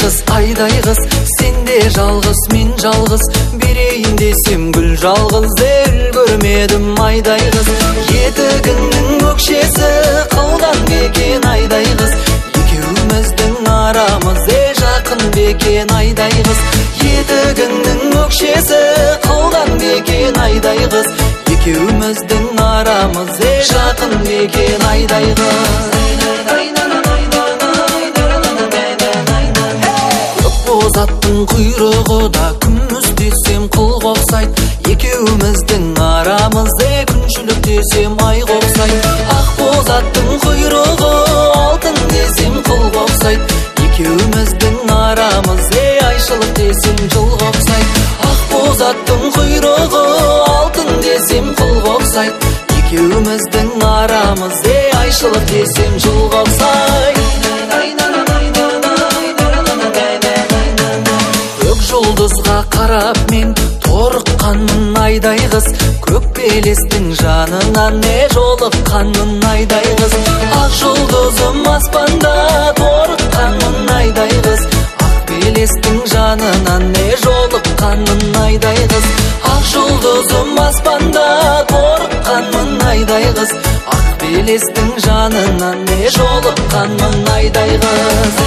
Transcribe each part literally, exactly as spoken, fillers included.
кыз, айдай кыз, сенде жалгыз, мен жалгыз, берейин десем гүл жалгыз, үлгөрмедим айдай кыз. Етігіңнің өкшесі қылдан бекен айдай кыз, екеуміздің арамыз е жақын бекен айдай кыз. Етігіңнің өкшесі қылдан бекен айдай кыз, екеуміздің арамыз е жақын бекен айдай кыз. Аттың құйрығы да күміс десем қыл қоқсайт, екеуміздің арамыз е күншілік десем ай қоқсайт. Ақ боз аттың құйрығы алтын десем қыл қоқсайт, екеуміздің арамыз е айшылық десем жыл қоқсайт. Ақ боз аттың құйрығы алтын десем қыл қоқсайт, екеуміздің арамыз е айшылық десем жыл қоқсайт. Жұлдызға қарап мен торыққанмын айдай қыз, көк белестің жанынан не жолыққанмын айдай қыз. Ақ жұлдызым аспанда торыққанмын айдай қыз, ақ белестің жанынан не жолыққанмын айдай қыз. Ақ жұлдызым аспанда торыққанмын айдай қыз, ақ белестің жанынан не жолыққанмын айдай қыз.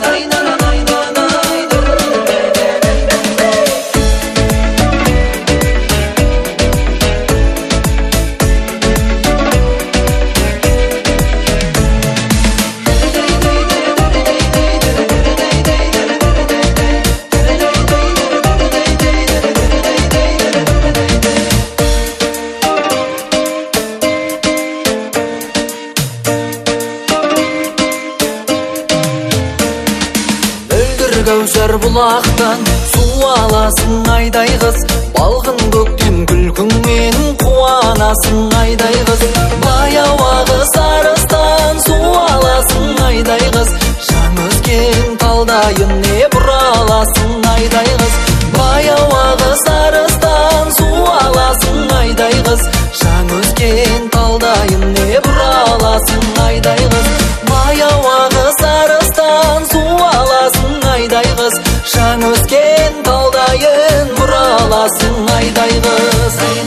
Кәусар бұлақтан су аласың айдай қыз, балғын көктем күлкіңмен қуанасың айдай қыз. Баяуағы сарыстан су аласың айдай қыз, жан өзген талдайын не бұраласың айдай қыз. Баяуағы сарыстан су аласың айдай қыз, жан өзген талдайын не бұраласың айдай қыз. Баяуағы сарыстан су аласың айдай қыз, жан өскен талдайын бұраласың айдай қыз.